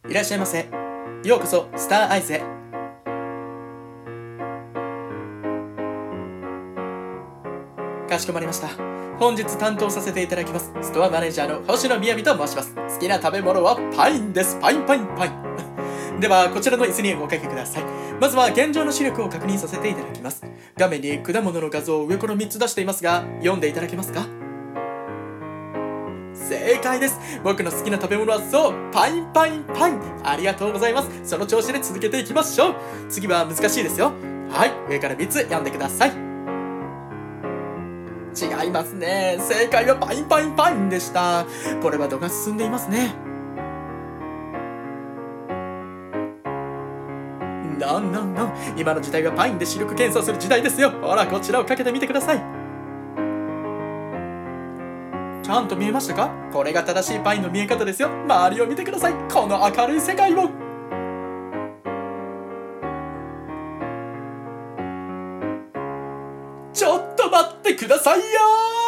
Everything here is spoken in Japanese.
いらっしゃいませ。ようこそスターアイズへ。かしこまりました。本日担当させていただきますストアマネージャーの星野みやびと申します。好きな食べ物はパインです。パインパインパインではこちらの椅子におかけください。まずは現状の視力を確認させていただきます。画面に果物の画像を上から3つ出していますが、読んでいただけますか？正解です。僕の好きな食べ物はそう、パインパインパイン。ありがとうございます。その調子で続けていきましょう。次は難しいですよ。はい、上から3つ読んでください。違いますね。正解はパインパインパインでした。これは度が進んでいますね。今の時代はパインで視力検査する時代ですよ。ほら、こちらをかけてみてください。ちゃんと見えましたか？これが正しいパインの見え方ですよ。周りを見てください。この明るい世界を。ちょっと待ってくださいよー。